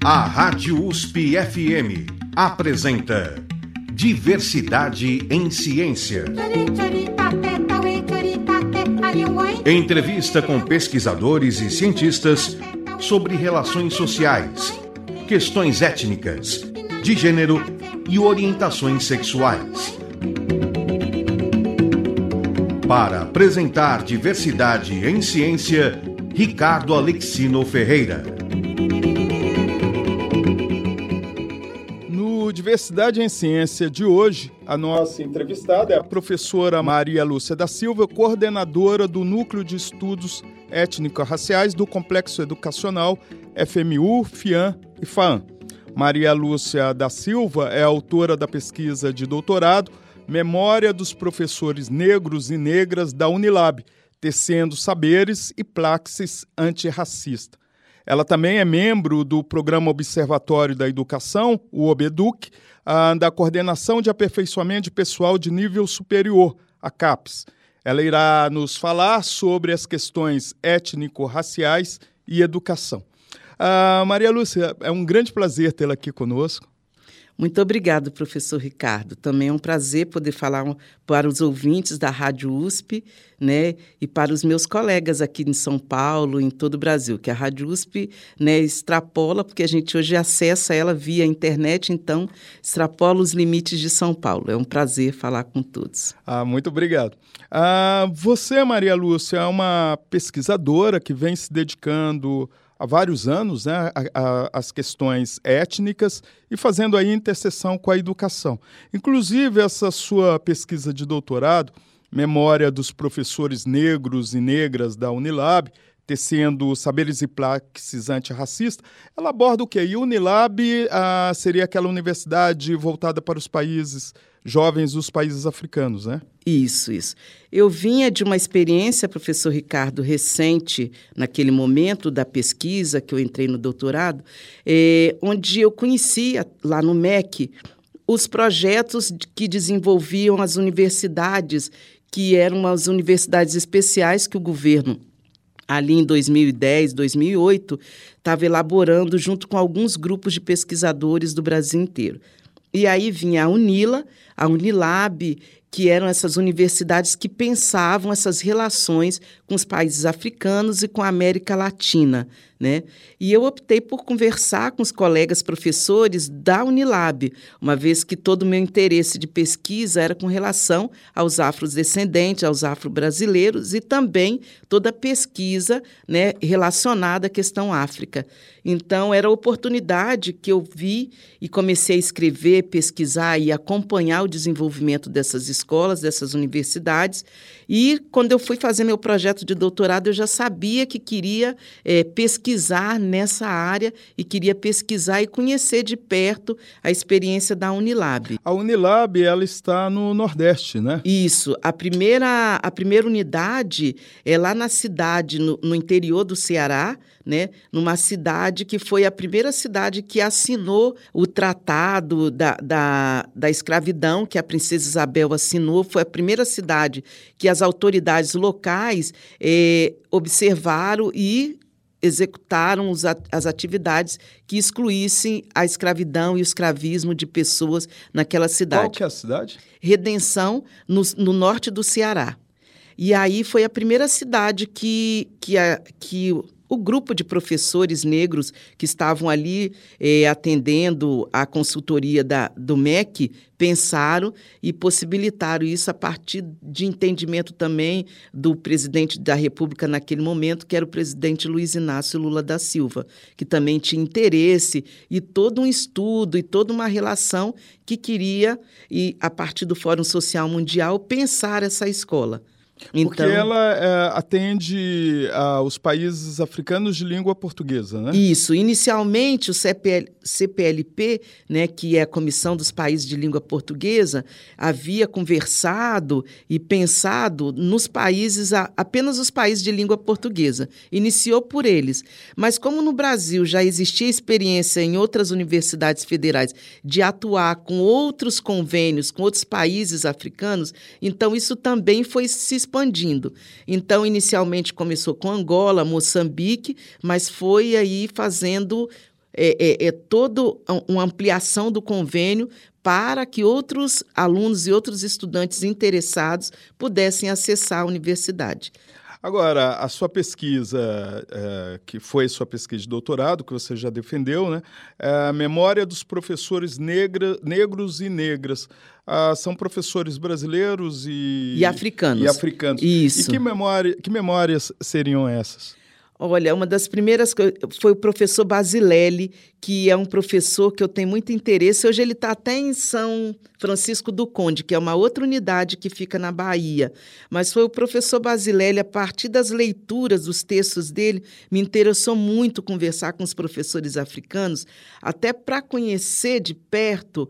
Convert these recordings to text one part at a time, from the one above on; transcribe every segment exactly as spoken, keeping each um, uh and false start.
A Rádio U S P F M apresenta Diversidade em Ciência. Entrevista com pesquisadores e cientistas sobre relações sociais, questões étnicas, de gênero e orientações sexuais. Para apresentar Diversidade em Ciência, Ricardo Alexino Ferreira. No Diversidade em Ciência de hoje, a nossa entrevistada é a professora Maria Lúcia da Silva, coordenadora do Núcleo de Estudos Étnico-Raciais do Complexo Educacional F M U, FIAM e FAAM. Maria Lúcia da Silva é autora da pesquisa de doutorado Memória dos Professores Negros e Negras da Unilab, Tecendo Saberes e Praxis Antirracista. Ela também é membro do Programa Observatório da Educação, o OBEDUC, da Coordenação de Aperfeiçoamento de Pessoal de Nível Superior, a CAPES. Ela irá nos falar sobre as questões étnico-raciais e educação. Ah, Maria Lúcia, é um grande prazer tê-la aqui conosco. Muito obrigado, professor Ricardo. Também é um prazer poder falar para os ouvintes da Rádio U S P, né, e para os meus colegas aqui em São Paulo, em todo o Brasil, que a Rádio U S P, né, extrapola, porque a gente hoje acessa ela via internet, então extrapola os limites de São Paulo. É um prazer falar com todos. Ah, muito obrigado. Ah, você, Maria Lúcia, é uma pesquisadora que vem se dedicando há vários anos, né, às questões étnicas e fazendo aí interseção com a educação. Inclusive, essa sua pesquisa de doutorado, Memória dos Professores Negros e Negras da Unilab, Tecendo Saberes e Praxis Antirracista, ela aborda o quê? E Unilab ah, seria aquela universidade voltada para os países jovens dos países africanos, né? Isso, isso. Eu vinha de uma experiência, professor Ricardo, recente, naquele momento da pesquisa que eu entrei no doutorado, eh, onde eu conhecia, lá no M E C, os projetos que desenvolviam as universidades, que eram as universidades especiais que o governo, ali em dois mil e dez, dois mil e oito, estava elaborando junto com alguns grupos de pesquisadores do Brasil inteiro. E aí vinha a UNILA, a Unilab, que eram essas universidades que pensavam essas relações com os países africanos e com a América Latina, né? E eu optei por conversar com os colegas professores da Unilab, uma vez que todo o meu interesse de pesquisa era com relação aos afrodescendentes, aos afro-brasileiros e também toda a pesquisa, né, relacionada à questão África. Então, era a oportunidade que eu vi e comecei a escrever, pesquisar e acompanhar o desenvolvimento dessas escolas, dessas universidades. E, quando eu fui fazer meu projeto de doutorado, eu já sabia que queria é, pesquisar nessa área e queria pesquisar e conhecer de perto a experiência da Unilab. A Unilab, ela está no Nordeste, né? Isso. A primeira, a primeira unidade é lá na cidade, no, no interior do Ceará, né, numa cidade que foi a primeira cidade que assinou o tratado da, da, da escravidão, que a princesa Isabel assinou, foi a primeira cidade que as autoridades locais eh, observaram e executaram os, as atividades que excluíssem a escravidão e o escravismo de pessoas naquela cidade. Qual que é a cidade? Redenção, no, no norte do Ceará. E aí foi a primeira cidade que, que, a, que o grupo de professores negros que estavam ali eh, atendendo a consultoria da, do M E C pensaram e possibilitaram isso a partir de entendimento também do presidente da República naquele momento, que era o presidente Luiz Inácio Lula da Silva, que também tinha interesse e todo um estudo e toda uma relação que queria, e a partir do Fórum Social Mundial, pensar essa escola. Então, porque ela é, atende aos países africanos de língua portuguesa, né? Isso. Inicialmente, o C P L, C P L P, né, que é a Comissão dos Países de Língua Portuguesa, havia conversado e pensado nos países, apenas os países de língua portuguesa. Iniciou por eles. Mas como no Brasil já existia experiência em outras universidades federais de atuar com outros convênios, com outros países africanos, então isso também foi se expandindo. Então, inicialmente começou com Angola, Moçambique, mas foi aí fazendo é, é, é toda uma ampliação do convênio para que outros alunos e outros estudantes interessados pudessem acessar a universidade. Agora, a sua pesquisa, é, que foi sua pesquisa de doutorado, que você já defendeu, né? É a memória dos professores negra, negros e negras. Ah, são professores brasileiros e... E africanos. E africanos. Isso. E que, memória, que memórias seriam essas? Olha, uma das primeiras foi o professor Basilelli, que é um professor que eu tenho muito interesse. Hoje ele está até em São Francisco do Conde, que é uma outra unidade que fica na Bahia. Mas foi o professor Basilelli, a partir das leituras dos textos dele, me interessou muito conversar com os professores africanos, até para conhecer de perto...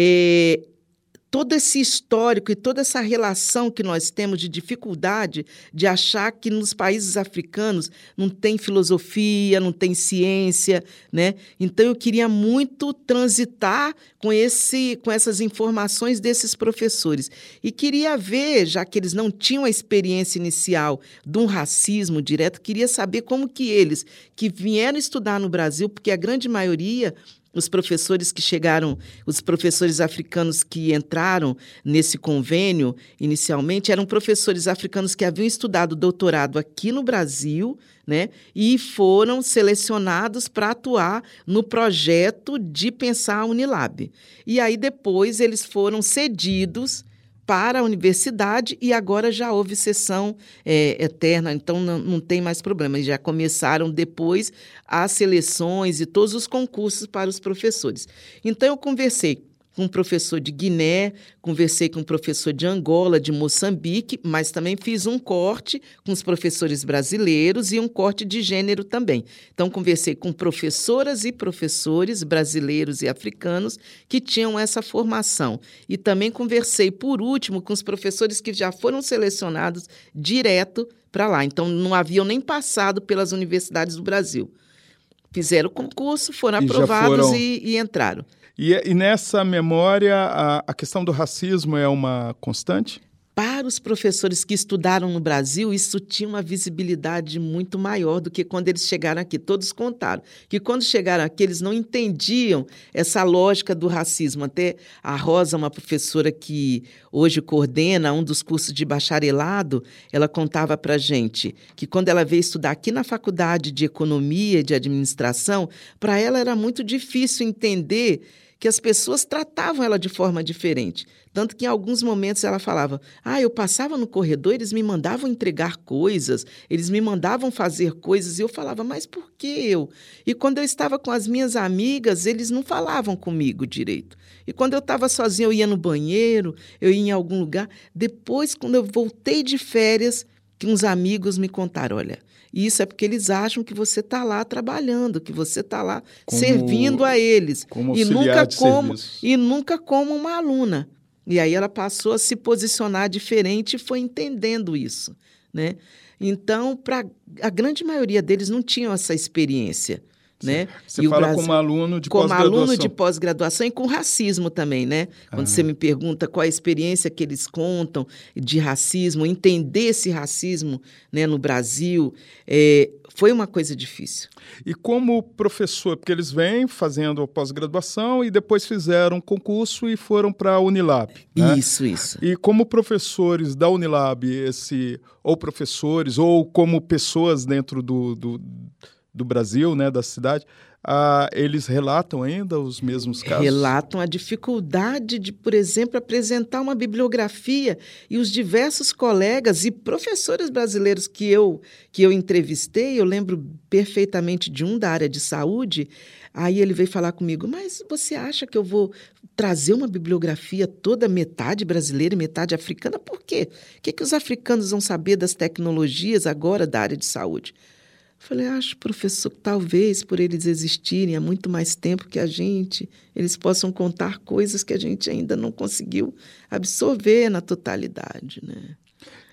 É, todo esse histórico e toda essa relação que nós temos de dificuldade de achar que nos países africanos não tem filosofia, não tem ciência, né? Então, eu queria muito transitar com, esse, com essas informações desses professores. E queria ver, já que eles não tinham a experiência inicial de um racismo direto, queria saber como que eles, que vieram estudar no Brasil, porque a grande maioria... Os professores que chegaram, os professores africanos que entraram nesse convênio inicialmente eram professores africanos que haviam estudado doutorado aqui no Brasil, né, e foram selecionados para atuar no projeto de pensar a Unilab. E aí depois eles foram cedidos para a universidade e agora já houve sessão é, eterna, então não, não tem mais problema. Já começaram depois as seleções e todos os concursos para os professores. Então, eu conversei com um professor de Guiné, conversei com um professor de Angola, de Moçambique, mas também fiz um corte com os professores brasileiros e um corte de gênero também. Então, conversei com professoras e professores brasileiros e africanos que tinham essa formação. E também conversei, por último, com os professores que já foram selecionados direto para lá. Então, não haviam nem passado pelas universidades do Brasil. Fizeram o concurso, foram e aprovados foram... e, e entraram. E, e nessa memória, a, a questão do racismo é uma constante? Para os professores que estudaram no Brasil, isso tinha uma visibilidade muito maior do que quando eles chegaram aqui. Todos contaram que quando chegaram aqui, eles não entendiam essa lógica do racismo. Até a Rosa, uma professora que hoje coordena um dos cursos de bacharelado, ela contava para a gente que quando ela veio estudar aqui na Faculdade de Economia e de Administração, para ela era muito difícil entender que as pessoas tratavam ela de forma diferente. Tanto que em alguns momentos ela falava, ah, eu passava no corredor, eles me mandavam entregar coisas, eles me mandavam fazer coisas, e eu falava, mas por que eu? E quando eu estava com as minhas amigas, eles não falavam comigo direito. E quando eu estava sozinha, eu ia no banheiro, eu ia em algum lugar. Depois, quando eu voltei de férias, que uns amigos me contaram, olha, isso é porque eles acham que você está lá trabalhando, que você está lá como, servindo a eles. Como e nunca de como serviço. E nunca como uma aluna. E aí ela passou a se posicionar diferente e foi entendendo isso, né? Então, para a grande maioria deles não tinham essa experiência. Né? Você e fala Brasil, como aluno de como pós-graduação. aluno de pós-graduação e com racismo também, né? Quando ah. você me pergunta qual a experiência que eles contam de racismo, entender esse racismo, né, no Brasil, é, foi uma coisa difícil. E como professor, porque eles vêm fazendo a pós-graduação e depois fizeram um concurso e foram para a Unilab. Né? Isso, isso. E como professores da Unilab, esse, ou professores, ou como pessoas dentro do... do do Brasil, né, da cidade, ah, eles relatam ainda os mesmos casos? Relatam a dificuldade de, por exemplo, apresentar uma bibliografia e os diversos colegas e professores brasileiros que eu, que eu entrevistei, eu lembro perfeitamente de um da área de saúde, aí ele veio falar comigo, mas você acha que eu vou trazer uma bibliografia toda metade brasileira e metade africana? Por quê? O que, que os africanos vão saber das tecnologias agora da área de saúde? Falei, acho, professor, talvez por eles existirem há muito mais tempo que a gente, eles possam contar coisas que a gente ainda não conseguiu absorver na totalidade, né?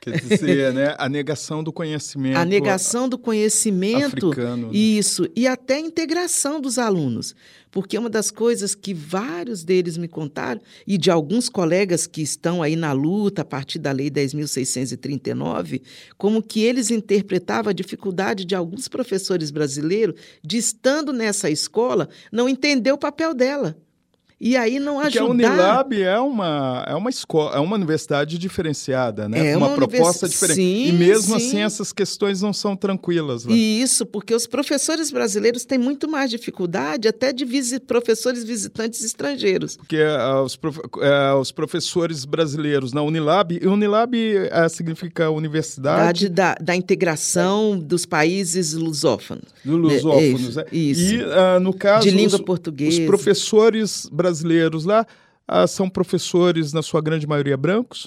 Quer dizer, né, a negação do conhecimento. A negação do conhecimento. Africano. Né? Isso. E até a integração dos alunos. Porque uma das coisas que vários deles me contaram, e de alguns colegas que estão aí na luta a partir da Lei dez mil seiscentos e trinta e nove, como que eles interpretavam a dificuldade de alguns professores brasileiros de, estando nessa escola, não entender o papel dela. E aí não Porque ajudar... a Unilab é uma, é uma escola, é uma universidade diferenciada, né? É uma, uma proposta univers... diferente. Sim, e mesmo sim. assim essas questões não são tranquilas. Né? E isso, porque os professores brasileiros têm muito mais dificuldade até de visi... professores visitantes estrangeiros. Porque uh, os, prof... uh, os professores brasileiros na Unilab, e Unilab uh, significa universidade... Da, da integração é. dos países lusófonos. Dos lusófonos, é, né? Isso. E, uh, no caso... De língua os, portuguesa. Os professores brasileiros lá uh, são professores, na sua grande maioria, brancos?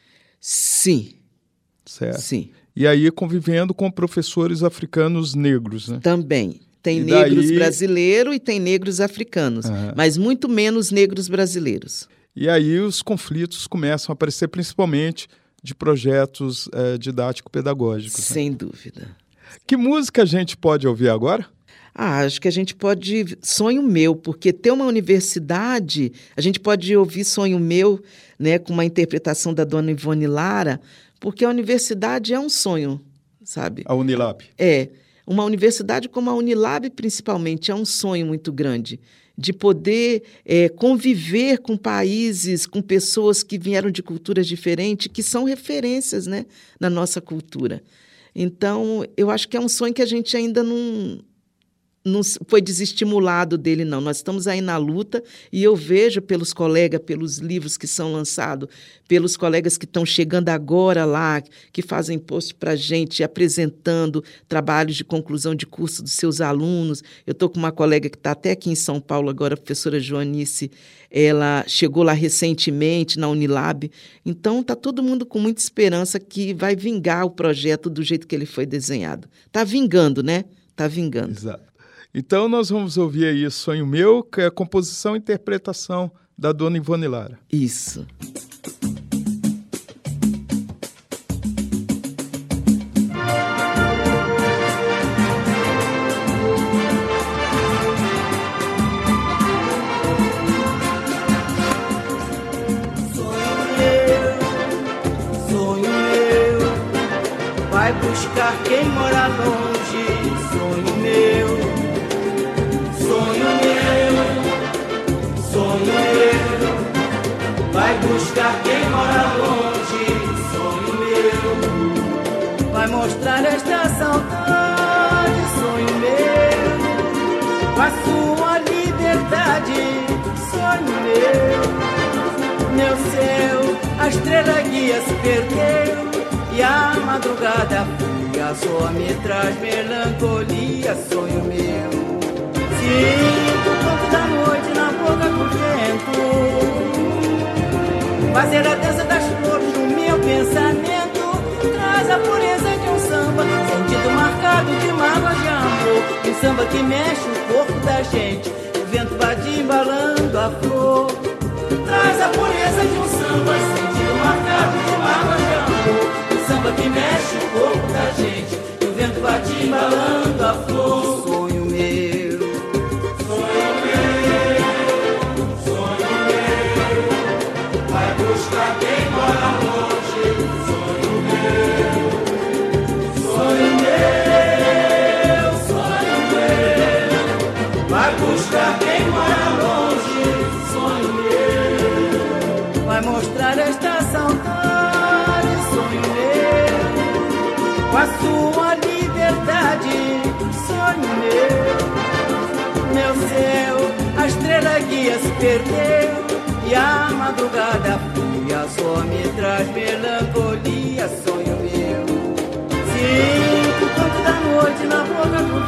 Sim. Certo. Sim. E aí convivendo com professores africanos negros, né? Também. Tem e negros daí... brasileiros e tem negros africanos, uhum. mas muito menos negros brasileiros. E aí os conflitos começam a aparecer principalmente de projetos uh, didático-pedagógicos. Sem né? dúvida. Que música a gente pode ouvir agora? Ah, acho que a gente pode... Sonho Meu, porque ter uma universidade... A gente pode ouvir Sonho Meu, né, com uma interpretação da dona Ivone Lara, porque a universidade é um sonho, sabe? A Unilab. É. Uma universidade como a Unilab, principalmente, é um sonho muito grande, de poder é, conviver com países, com pessoas que vieram de culturas diferentes, que são referências, né, na nossa cultura. Então, eu acho que é um sonho que a gente ainda não... não foi desestimulado dele, não. Nós estamos aí na luta e eu vejo pelos colegas, pelos livros que são lançados, pelos colegas que estão chegando agora lá, que fazem post para a gente, apresentando trabalhos de conclusão de curso dos seus alunos. Eu estou com uma colega que está até aqui em São Paulo agora, a professora Joanice, ela chegou lá recentemente na Unilab. Então, está todo mundo com muita esperança que vai vingar o projeto do jeito que ele foi desenhado. Está vingando, né? Está vingando. Exato. Então, nós vamos ouvir aí Sonho Meu, que é a composição e interpretação da dona Ivone Lara. Isso. Sonho meu, vai buscar quem mora longe. Sonho meu, sonho meu, sonho meu, vai buscar quem mora longe. Sonho meu, vai mostrar esta saudade. Sonho meu, a sua liberdade. Sonho meu, meu céu, a estrela guia se perdeu e a madrugada fria só me traz melancolia. Sonho meu, sinto o canto da noite na boca do vento, fazer a dança das flores no meu pensamento, traz a pureza de um samba, sentido marcado de mágoa de amor, um samba que mexe o corpo da gente, o vento bate embalando a flor, traz a pureza de um samba, sentido marcado de mágoa de amor, um samba que mexe o corpo da gente, o vento bate embalando a flor. Sonho meu, sonho meu, sonho meu, vai buscar quem mora longe. Sonho meu, sonho meu, sonho meu, vai buscar quem mora longe. Sonho meu, vai mostrar esta saudade. Sonho meu, com a sua liberdade. Sonho meu, meu céu, a estrela guia se perdeu e a madrugada fria só me traz melancolia. Sonho meu, sinto o canto da noite na boca do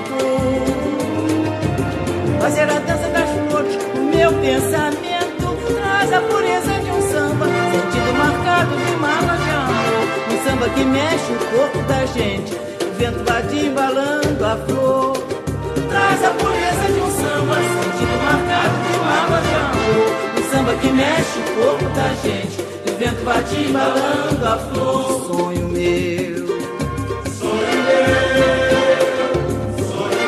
vento, fazer a dança das flores no meu pensamento, traz a pureza de um samba, sentido marcado de mágoa de amor, um samba que mexe o corpo da gente, o vento bate embalando a flor, traz a pureza de um samba, sentido marcado de mágoa de amor, um samba que mexe o corpo da gente, o vento bate embalando a flor. Sonho meu, sonho meu, sonho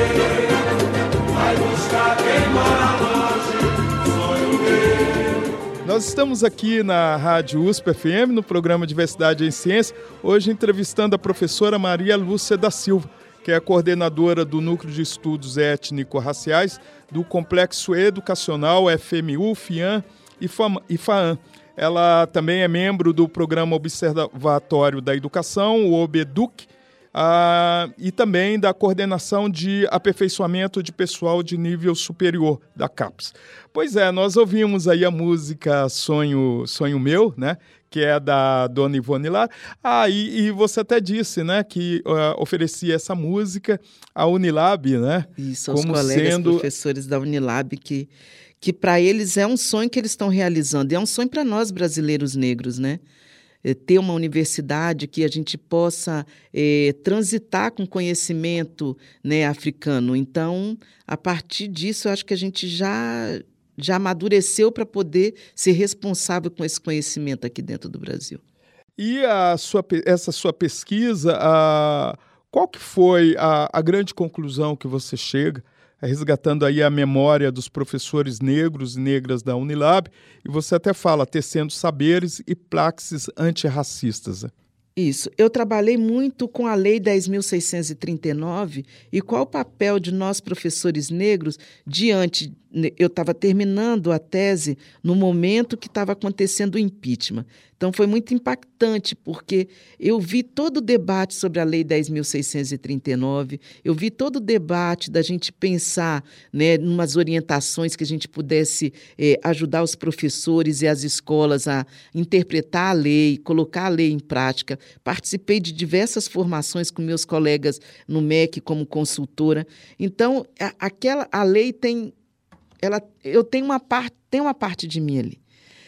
meu, vai buscar quem mora longe, sonho meu. Nós estamos aqui na Rádio U S P F M, no programa Diversidade em Ciência, hoje entrevistando a professora Maria Lúcia da Silva, que é a coordenadora do Núcleo de Estudos Étnico-Raciais do Complexo Educacional F M U, FIAM e FAAM. Ela também é membro do Programa Observatório da Educação, o OBEDUC, ah, e também da Coordenação de Aperfeiçoamento de Pessoal de Nível Superior, da CAPES. Pois é, nós ouvimos aí a música Sonho, Sonho Meu, né? Que é da dona Ivone Lara. Ah, e, e você até disse, né, que uh, oferecia essa música à Unilab, né? Isso, aos como colegas sendo... professores da Unilab, que, que para eles é um sonho que eles estão realizando. E é um sonho para nós, brasileiros negros, né? É ter uma universidade que a gente possa é, transitar com conhecimento, né, africano. Então, a partir disso, eu acho que a gente já... já amadureceu para poder ser responsável com esse conhecimento aqui dentro do Brasil. E a sua, essa sua pesquisa, a, qual que foi a, a grande conclusão que você chega, resgatando aí a memória dos professores negros e negras da Unilab, e você até fala, tecendo saberes e praxes antirracistas. Isso. Eu trabalhei muito com a Lei dez mil seiscentos e trinta e nove e qual o papel de nós, professores negros, diante... Eu estava terminando a tese no momento que estava acontecendo o impeachment. Então, foi muito impactante, porque eu vi todo o debate sobre a Lei dez mil seiscentos e trinta e nove, eu vi todo o debate da gente pensar, né, em umas orientações que a gente pudesse eh, ajudar os professores e as escolas a interpretar a lei, colocar a lei em prática. Participei de diversas formações com meus colegas no M E C como consultora. Então, a, aquela, a lei tem... Ela, eu tenho uma, parte, tem uma parte de mim ali.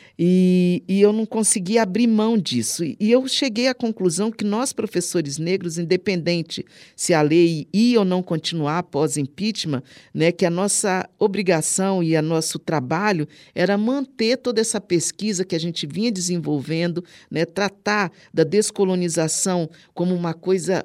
E, e eu não consegui abrir mão disso. E, e eu cheguei à conclusão que nós, professores negros, independente se a lei ia ou não continuar após impeachment, né, que a nossa obrigação e o nosso trabalho era manter toda essa pesquisa que a gente vinha desenvolvendo, né, tratar da descolonização como uma coisa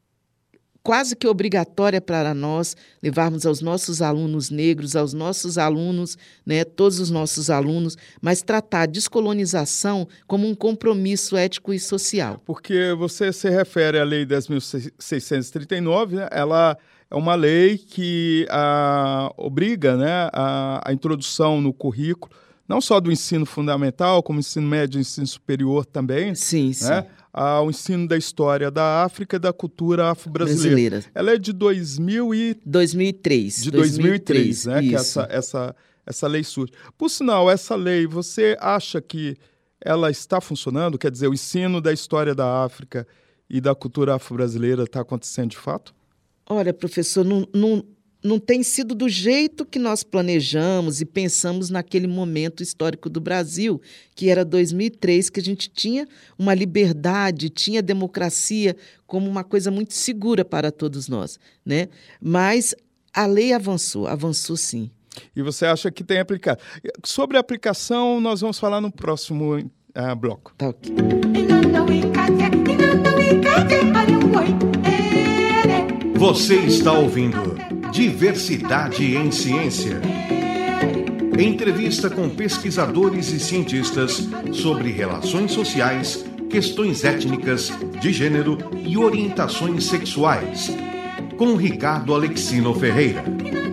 quase que obrigatória para nós, levarmos aos nossos alunos negros, aos nossos alunos, né, todos os nossos alunos, mas tratar a descolonização como um compromisso ético e social. Porque você se refere à Lei dez mil seiscentos e trinta e nove, né? Ela é uma lei que a, obriga, né, a, a introdução no currículo, não só do ensino fundamental, como ensino médio e ensino superior também. Sim, né? sim. Ao ensino da história da África e da cultura afro-brasileira. Brasileira. Ela é de dois mil e... dois mil e três. De dois mil e três, né? Isso. Que essa, essa, essa lei surge. Por sinal, essa lei, você acha que ela está funcionando? Quer dizer, o ensino da história da África e da cultura afro-brasileira está acontecendo de fato? Olha, professor, não... não... não tem sido do jeito que nós planejamos e pensamos naquele momento histórico do Brasil, que era dois mil e três, que a gente tinha uma liberdade, tinha democracia como uma coisa muito segura para todos nós, né? Mas a lei avançou, avançou sim. E você acha que tem aplicado? Sobre a aplicação, nós vamos falar no próximo uh, bloco. Tá ok. Você está ouvindo Diversidade em Ciência. Entrevista com pesquisadores e cientistas sobre relações sociais, questões étnicas, de gênero e orientações sexuais. Com Ricardo Alexino Ferreira.